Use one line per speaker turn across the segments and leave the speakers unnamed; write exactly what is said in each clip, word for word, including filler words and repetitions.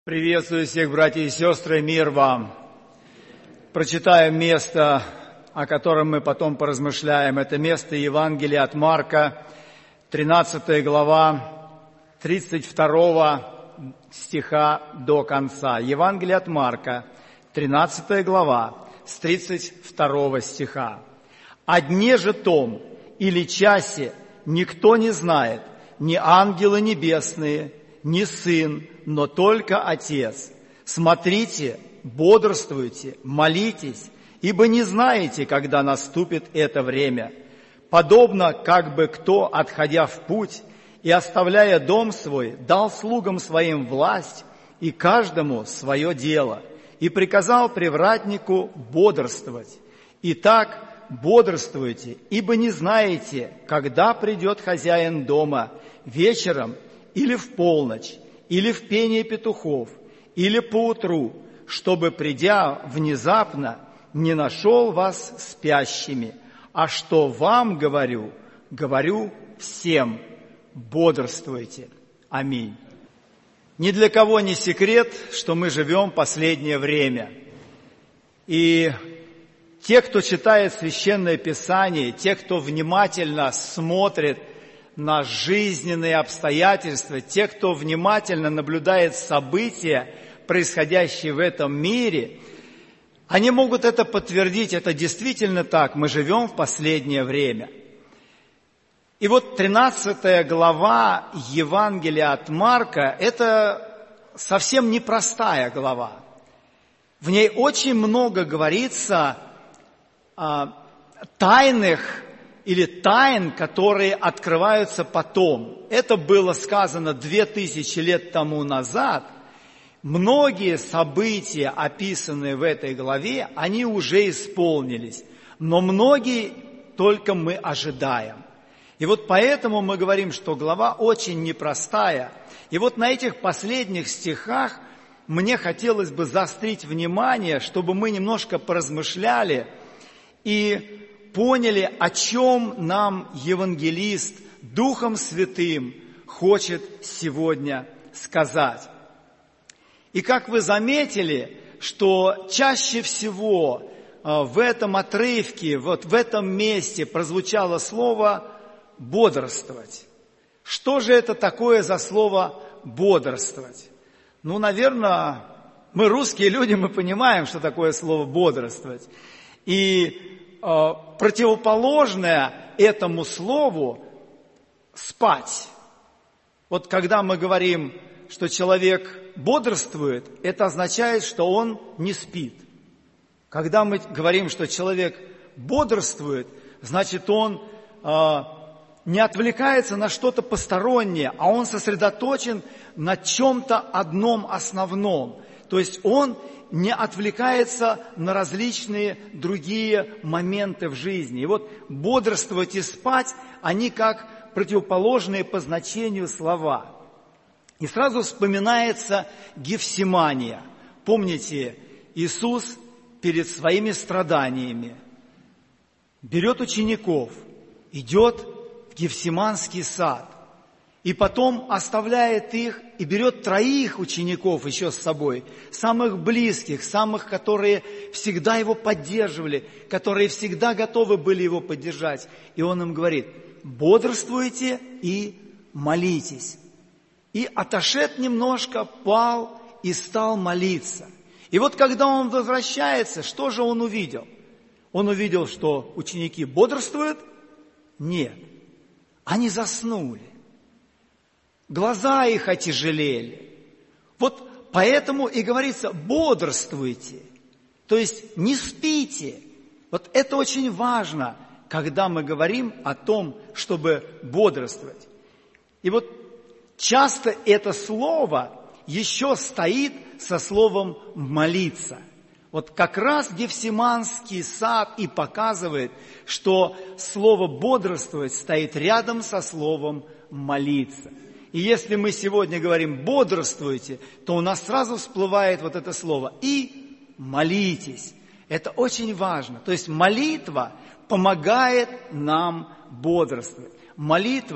Приветствую всех, братья и сестры, мир вам. Прочитаем место, о котором мы потом поразмышляем. Это место Евангелия от Марка, тринадцатая глава, тридцать второго стиха до конца. Евангелие от Марка, тринадцатая глава, с тридцать второго стиха. «О дне же том или часе никто не знает, ни ангелы небесные, ни Сын, но только Отец. Смотрите, бодрствуйте, молитесь, ибо не знаете, когда наступит это время. Подобно, как бы кто, отходя в путь и оставляя дом свой, дал слугам своим власть и каждому свое дело, и приказал привратнику бодрствовать. Итак, бодрствуйте, ибо не знаете, когда придет хозяин дома, вечером или в полночь, или в пение петухов, или поутру, чтобы, придя внезапно, не нашел вас спящими. А что вам говорю, говорю всем, бодрствуйте. Аминь». Ни для кого не секрет, что мы живем последнее время. И те, кто читает Священное Писание, те, кто внимательно смотрит на жизненные обстоятельства, те, кто внимательно наблюдает события, происходящие в этом мире, они могут это подтвердить, это действительно так, мы живем в последнее время. И вот тринадцатая глава Евангелия от Марка – это совсем непростая глава. В ней очень много говорится о тайных или тайн, которые открываются потом. Это было сказано две тысячи лет тому назад. Многие события, описанные в этой главе, они уже исполнились, но многие только мы ожидаем. И вот поэтому мы говорим, что глава очень непростая. И вот на этих последних стихах мне хотелось бы заострить внимание, чтобы мы немножко поразмышляли и поняли, о чем нам евангелист Духом Святым хочет сегодня сказать. И как вы заметили, что чаще всего в этом отрывке, вот в этом месте прозвучало слово «бодрствовать». Что же это такое за слово «бодрствовать»? Ну, наверное, мы русские люди, мы понимаем, что такое слово «бодрствовать». И противоположное этому слову спать. Вот когда мы говорим, что человек бодрствует, это означает, что он не спит. Когда мы говорим, что человек бодрствует, значит, он э, не отвлекается на что-то постороннее, а он сосредоточен на чем-то одном основном. То есть он не отвлекается на различные другие моменты в жизни. И вот бодрствовать и спать, они как противоположные по значению слова. И сразу вспоминается Гефсимания. Помните, Иисус перед своими страданиями берет учеников, идет в Гефсиманский сад, и потом оставляет их и берет троих учеников еще с собой, самых близких, самых, которые всегда его поддерживали, которые всегда готовы были его поддержать. И он им говорит: бодрствуйте и молитесь. И отошед немножко, пал и стал молиться. И вот когда он возвращается, что же он увидел? Он увидел, что ученики бодрствуют? Нет, они заснули. Глаза их отяжелели. Вот поэтому и говорится: бодрствуйте. То есть не спите. Вот это очень важно, когда мы говорим о том, чтобы бодрствовать. И вот часто это слово еще стоит со словом «молиться». Вот как раз Гефсиманский сад и показывает, что слово «бодрствовать» стоит рядом со словом «молиться». И если мы сегодня говорим «бодрствуйте», то у нас сразу всплывает вот это слово «и молитесь». Это очень важно. То есть молитва помогает нам бодрствовать. Молитва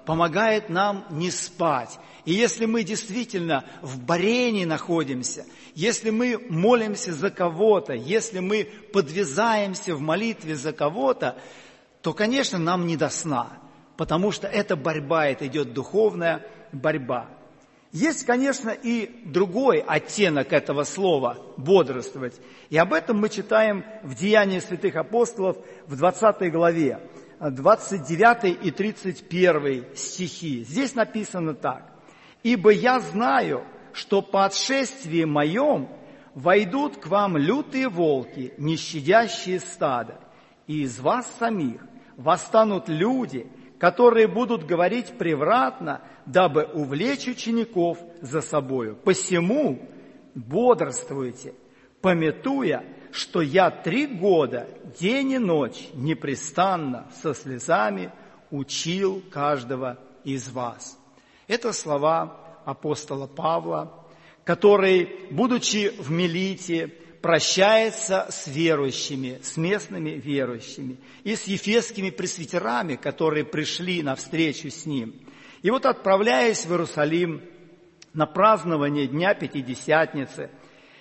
помогает нам не спать. И если мы действительно в борении находимся, если мы молимся за кого-то, если мы подвязаемся в молитве за кого-то, то, конечно, нам не до сна, потому что это борьба, это идет духовная борьба. Есть, конечно, и другой оттенок этого слова «бодрствовать». И об этом мы читаем в Деяниях святых апостолов в двадцатой главе, двадцать девятый и тридцать первый стихи. Здесь написано так. «Ибо я знаю, что по отшествии моем войдут к вам лютые волки, не щадящие стада, и из вас самих восстанут люди, которые будут говорить превратно, дабы увлечь учеников за собою. Посему бодрствуйте, памятуя, что я три года, день и ночь, непрестанно, со слезами учил каждого из вас». Это слова апостола Павла, который, будучи в Милите, прощается с верующими, с местными верующими и с ефесскими пресвитерами, которые пришли навстречу с ним. И вот, отправляясь в Иерусалим на празднование Дня Пятидесятницы,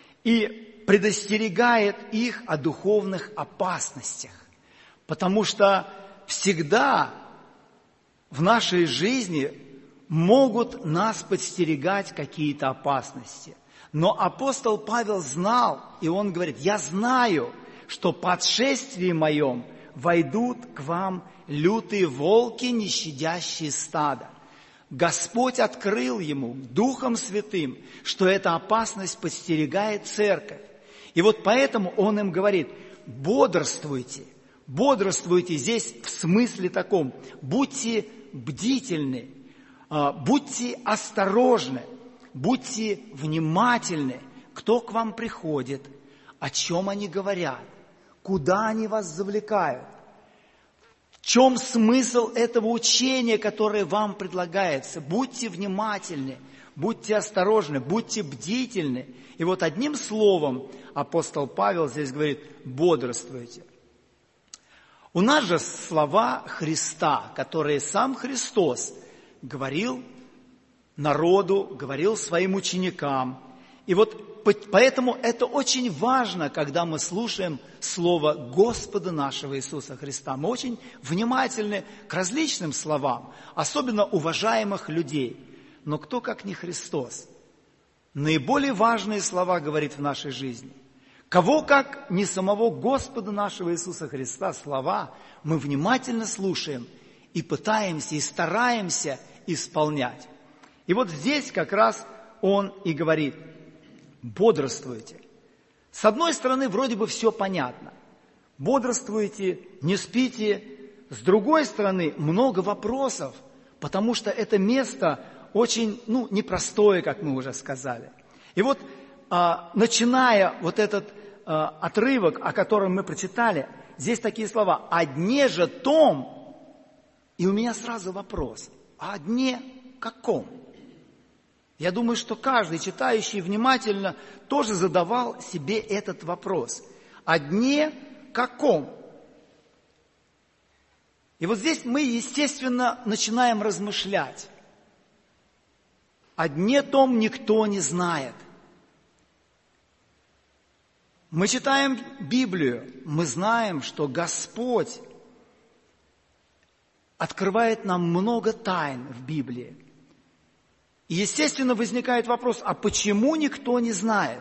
и предостерегает их о духовных опасностях, потому что всегда в нашей жизни могут нас подстерегать какие-то опасности. Но апостол Павел знал, и он говорит: я знаю, что по отшествии моем войдут к вам лютые волки, не щадящие стада. Господь открыл ему Духом Святым, что эта опасность подстерегает церковь. И вот поэтому он им говорит: бодрствуйте, бодрствуйте здесь в смысле таком, будьте бдительны, будьте осторожны, будьте внимательны, кто к вам приходит, о чем они говорят, куда они вас завлекают, в чем смысл этого учения, которое вам предлагается. Будьте внимательны, будьте осторожны, будьте бдительны. И вот одним словом апостол Павел здесь говорит: бодрствуйте. У нас же слова Христа, которые сам Христос говорил народу, говорил своим ученикам. И вот поэтому это очень важно, когда мы слушаем слово Господа нашего Иисуса Христа. Мы очень внимательны к различным словам, особенно уважаемых людей. Но кто, как не Христос, наиболее важные слова говорит в нашей жизни? Кого, как не самого Господа нашего Иисуса Христа, слова мы внимательно слушаем и пытаемся, и стараемся исполнять. И вот здесь как раз он и говорит: бодрствуйте. С одной стороны, вроде бы все понятно. Бодрствуйте, не спите. С другой стороны, много вопросов, потому что это место очень, ну, непростое, как мы уже сказали. И вот, а, начиная вот этот а, отрывок, о котором мы прочитали, здесь такие слова: «О дне же том», и у меня сразу вопрос: о дне каком? Я думаю, что каждый читающий внимательно тоже задавал себе этот вопрос. О дне каком? И вот здесь мы, естественно, начинаем размышлять. О дне том никто не знает. Мы читаем Библию, мы знаем, что Господь открывает нам много тайн в Библии. И, естественно, возникает вопрос: а почему никто не знает?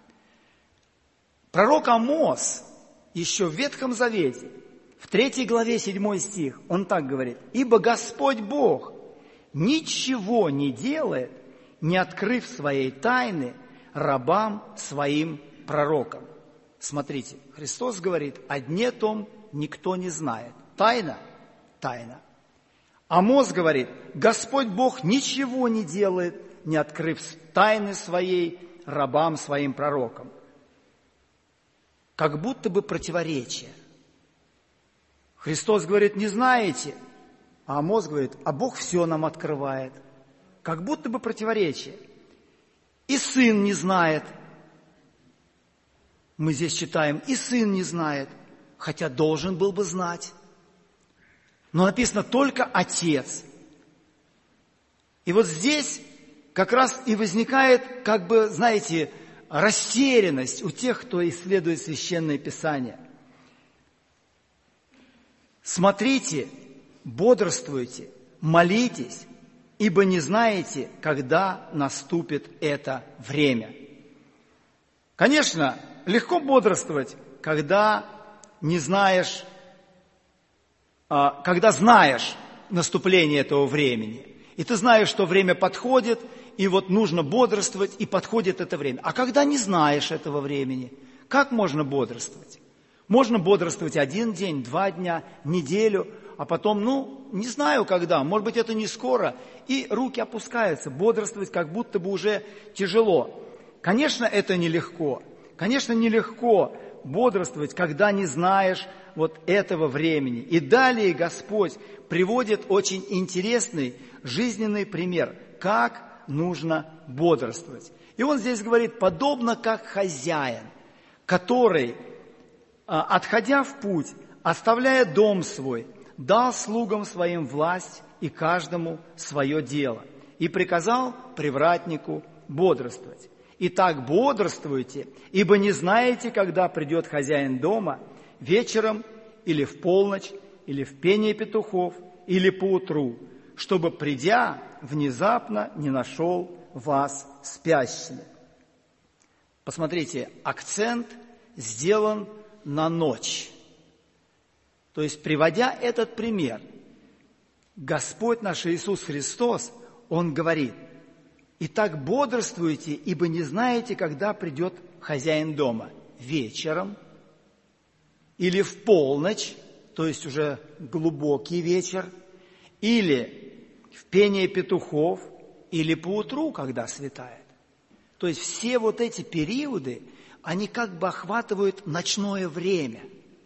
Пророк Амос еще в Ветхом Завете, в третьей главе, седьмой стих, он так говорит: «Ибо Господь Бог ничего не делает, не открыв своей тайны рабам своим пророкам». Смотрите, Христос говорит: о дне том никто не знает. Тайна? Тайна. Амос говорит: Господь Бог ничего не делает, не открыв тайны своей рабам своим пророкам. Как будто бы противоречие. Христос говорит: не знаете, а Амос говорит: а Бог все нам открывает. Как будто бы противоречие. И сын не знает. Мы здесь читаем: и сын не знает, хотя должен был бы знать. Но написано: только Отец. И вот здесь как раз и возникает, как бы, знаете, растерянность у тех, кто исследует Священное Писание. Смотрите, бодрствуйте, молитесь, ибо не знаете, когда наступит это время. Конечно, легко бодрствовать, когда не знаешь, когда знаешь наступление этого времени. И ты знаешь, что время подходит, и вот нужно бодрствовать, и подходит это время. А когда не знаешь этого времени, как можно бодрствовать? Можно бодрствовать один день, два дня, неделю, а потом, ну, не знаю когда, может быть, это не скоро, и руки опускаются, бодрствовать как будто бы уже тяжело. Конечно, это нелегко. Конечно, нелегко бодрствовать, когда не знаешь вот этого времени. И далее Господь приводит очень интересный жизненный пример, как нужно бодрствовать. И Он здесь говорит, подобно как хозяин, который, отходя в путь, оставляя дом свой, дал слугам своим власть и каждому свое дело, и приказал привратнику бодрствовать. Итак, бодрствуйте, ибо не знаете, когда придет хозяин дома, вечером или в полночь, или в пение петухов, или поутру, чтобы, придя, внезапно не нашел вас спящими. Посмотрите, акцент сделан на ночь. То есть, приводя этот пример, Господь наш Иисус Христос, Он говорит, «Итак, бодрствуйте, ибо не знаете, когда придет хозяин дома, вечером или в полночь, то есть уже глубокий вечер, или в пение петухов, или поутру, когда светает». То есть все вот эти периоды, они как бы охватывают ночное время.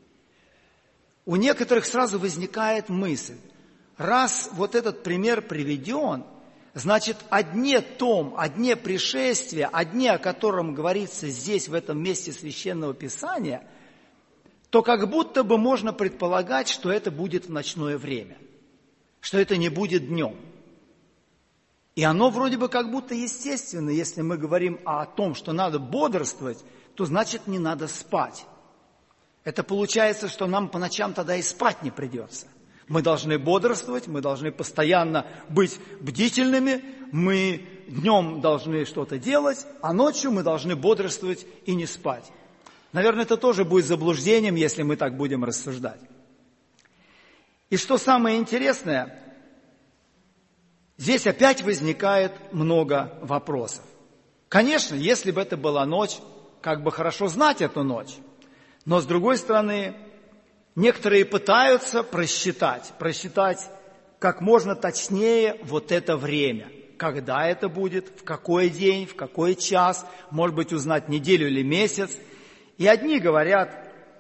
У некоторых сразу возникает мысль, раз вот этот пример приведен, значит, о дне том, о дне пришествия, о дне, о котором говорится здесь, в этом месте Священного Писания, то как будто бы можно предполагать, что это будет в ночное время, что это не будет днем. И оно вроде бы как будто естественно, если мы говорим о том, что надо бодрствовать, то значит не надо спать. Это получается, что нам по ночам тогда и спать не придется. Мы должны бодрствовать, мы должны постоянно быть бдительными, мы днем должны что-то делать, а ночью мы должны бодрствовать и не спать. Наверное, это тоже будет заблуждением, если мы так будем рассуждать. И что самое интересное, здесь опять возникает много вопросов. Конечно, если бы это была ночь, как бы хорошо знать эту ночь. Но, с другой стороны, некоторые пытаются просчитать, просчитать как можно точнее вот это время. Когда это будет, в какой день, в какой час, может быть, узнать неделю или месяц. И одни говорят,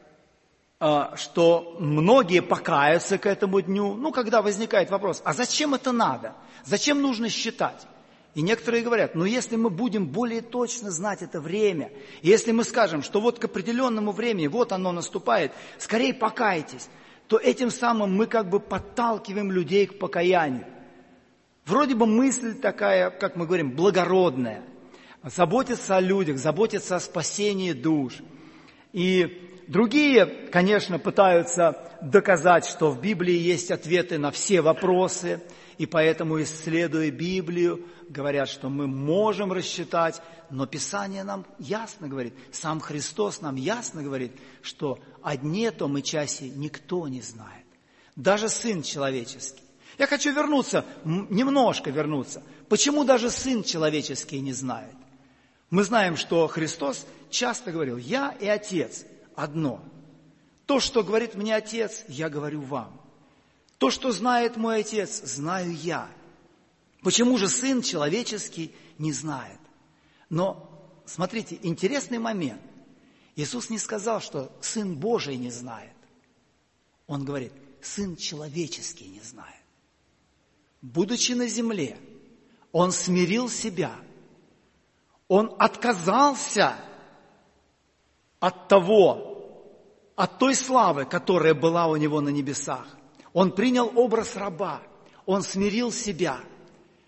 что многие покаются к этому дню. Ну, когда возникает вопрос, а зачем это надо? Зачем нужно считать? И некоторые говорят, ну, если мы будем более точно знать это время, если мы скажем, что вот к определенному времени, вот оно наступает, скорее покайтесь, то этим самым мы как бы подталкиваем людей к покаянию. Вроде бы мысль такая, как мы говорим, благородная, заботиться о людях, заботиться о спасении душ. И другие, конечно, пытаются доказать, что в Библии есть ответы на все вопросы, и поэтому, исследуя Библию, говорят, что мы можем рассчитать, но Писание нам ясно говорит, сам Христос нам ясно говорит, что о дне том и часе никто не знает, даже Сын Человеческий. Я хочу вернуться, немножко вернуться. Почему даже Сын Человеческий не знает? Мы знаем, что Христос часто говорил, я и Отец одно. То, что говорит мне Отец, я говорю вам. То, что знает мой Отец, знаю я. Почему же Сын Человеческий не знает? Но, смотрите, интересный момент. Иисус не сказал, что Сын Божий не знает. Он говорит, Сын Человеческий не знает. Будучи на земле, Он смирил себя. Он отказался от того, от той славы, которая была у Него на небесах. Он принял образ раба, Он смирил себя.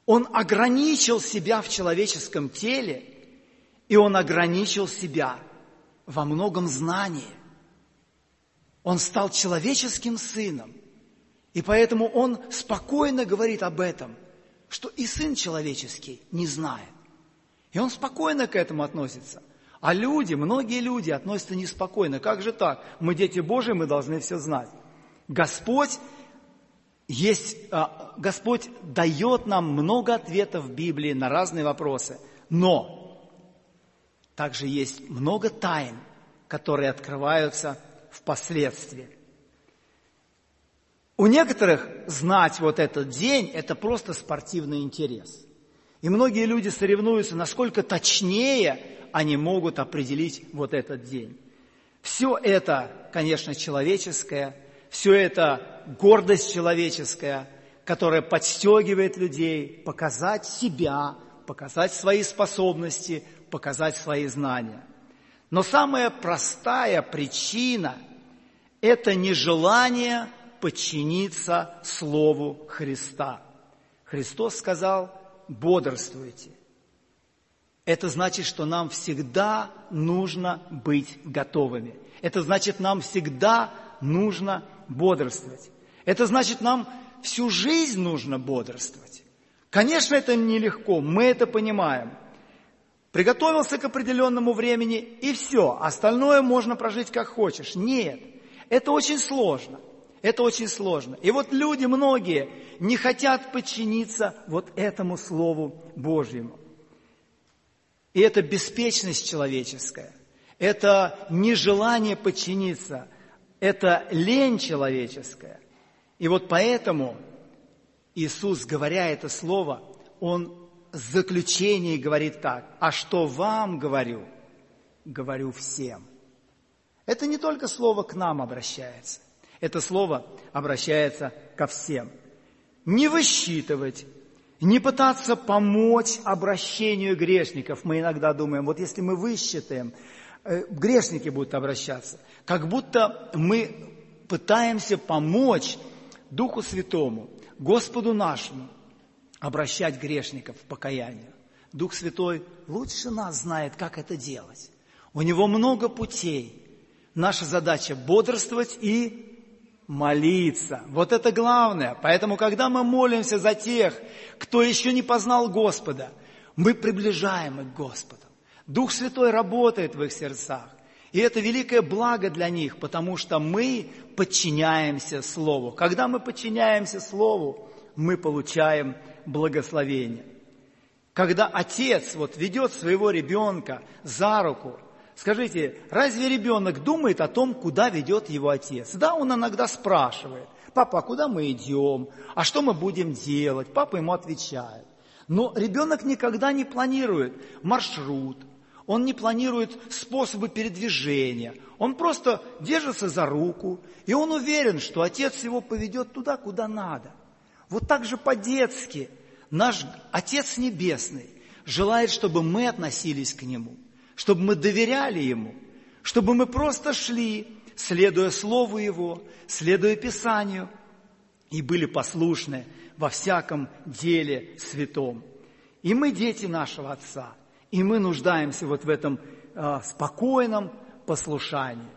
Он ограничил себя в человеческом теле, и Он ограничил себя во многом знании. Он стал человеческим сыном, и поэтому Он спокойно говорит об этом, что и Сын человеческий не знает. И Он спокойно к этому относится. А люди, многие люди относятся неспокойно. Как же так? Мы дети Божии, мы должны все знать. Господь есть, Господь дает нам много ответов в Библии на разные вопросы, но также есть много тайн, которые открываются впоследствии. У некоторых знать вот этот день – это просто спортивный интерес. И многие люди соревнуются, насколько точнее они могут определить вот этот день. Все это, конечно, человеческое, все это гордость человеческая, которая подстегивает людей показать себя, показать свои способности, показать свои знания. Но самая простая причина – это нежелание подчиниться Слову Христа. Христос сказал: бодрствуйте. Это значит, что нам всегда нужно быть готовыми. Это значит, нам всегда нужно бодрствовать. Это значит, нам всю жизнь нужно бодрствовать. Конечно, это нелегко, мы это понимаем. Приготовился к определенному времени, и все, остальное можно прожить как хочешь. Нет, это очень сложно. Это очень сложно. И вот люди многие не хотят подчиниться вот этому Слову Божьему. И это беспечность человеческая, это нежелание подчиниться, это лень человеческая. И вот поэтому Иисус, говоря это слово, Он в заключении говорит так: «А что вам говорю, говорю всем». Это не только слово к нам обращается. Это слово обращается ко всем. Не высчитывать, не пытаться помочь обращению грешников. Мы иногда думаем, вот если мы высчитаем, грешники будут обращаться. Как будто мы пытаемся помочь Духу Святому, Господу нашему, обращать грешников в покаяние. Дух Святой лучше нас знает, как это делать. У Него много путей. Наша задача бодрствовать и молиться. Вот это главное. Поэтому, когда мы молимся за тех, кто еще не познал Господа, мы приближаем их к Господу. Дух Святой работает в их сердцах. И это великое благо для них, потому что мы подчиняемся Слову. Когда мы подчиняемся Слову, мы получаем благословение. Когда отец вот ведет своего ребенка за руку, скажите, разве ребенок думает о том, куда ведет его отец? Да, он иногда спрашивает: папа, а куда мы идем? А что мы будем делать? Папа ему отвечает. Но ребенок никогда не планирует маршрут, он не планирует способы передвижения. Он просто держится за руку, и он уверен, что отец его поведет туда, куда надо. Вот так же по-детски наш Отец Небесный желает, чтобы мы относились к Нему, чтобы мы доверяли Ему, чтобы мы просто шли, следуя Слову Его, следуя Писанию, и были послушны во всяком деле святом. И мы дети нашего Отца, и мы нуждаемся вот в этом э, спокойном послушании.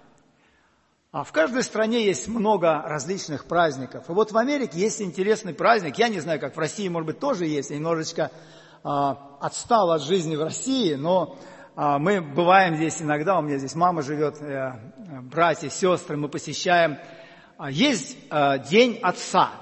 А в каждой стране есть много различных праздников. И вот в Америке есть интересный праздник. Я не знаю, как в России, может быть, тоже есть. Я немножечко э, отстал от жизни в России, но э, мы бываем здесь иногда. У меня здесь мама живет, э, братья, сестры, мы посещаем. Есть э, День Отца.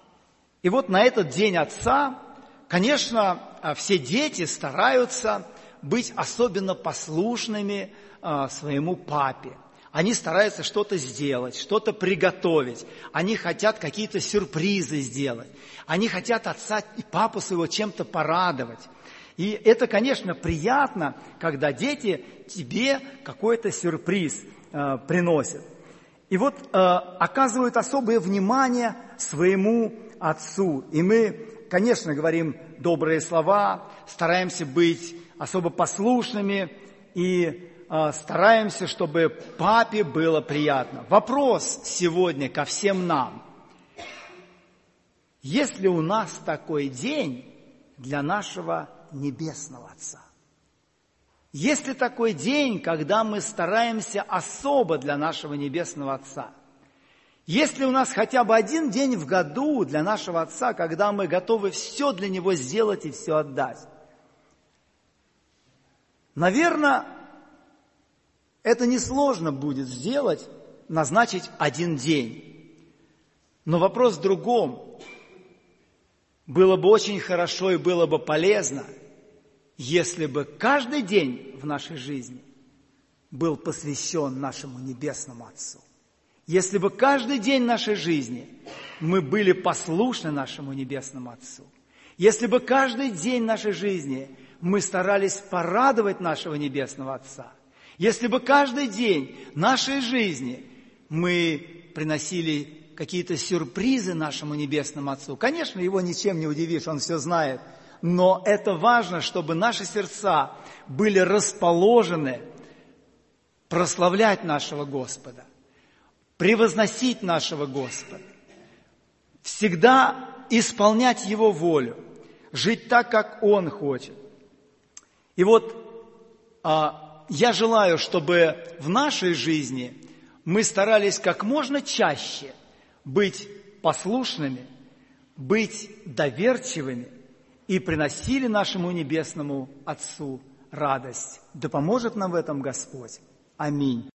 И вот на этот День Отца, конечно, все дети стараются быть особенно послушными э, своему папе. Они стараются что-то сделать, что-то приготовить. Они хотят какие-то сюрпризы сделать. Они хотят отца и папу своего чем-то порадовать. И это, конечно, приятно, когда дети тебе какой-то сюрприз э, приносят. И вот э, оказывают особое внимание своему отцу. И мы, конечно, говорим добрые слова, стараемся быть особо послушными и стараемся, чтобы папе было приятно. Вопрос сегодня ко всем нам. Если у нас такой день, для нашего Небесного Отца. Есть ли такой день, когда мы стараемся особо для нашего Небесного Отца? Есть ли у нас хотя бы один день в году для нашего Отца, когда мы готовы все для Него сделать и все отдать? Наверное, это несложно будет сделать, назначить один день. Но вопрос в другом. Было бы очень хорошо и было бы полезно, если бы каждый день в нашей жизни был посвящен нашему Небесному Отцу. Если бы каждый день нашей жизни мы были послушны нашему Небесному Отцу. Если бы каждый день нашей жизни мы старались порадовать нашего Небесного Отца. Если бы каждый день нашей жизни мы приносили какие-то сюрпризы нашему Небесному Отцу. Конечно, Его ничем не удивишь, Он все знает. Но это важно, чтобы наши сердца были расположены прославлять нашего Господа, превозносить нашего Господа, всегда исполнять Его волю, жить так, как Он хочет. И вот а, я желаю, чтобы в нашей жизни мы старались как можно чаще быть послушными, быть доверчивыми и приносили нашему Небесному Отцу радость. Да поможет нам в этом Господь. Аминь.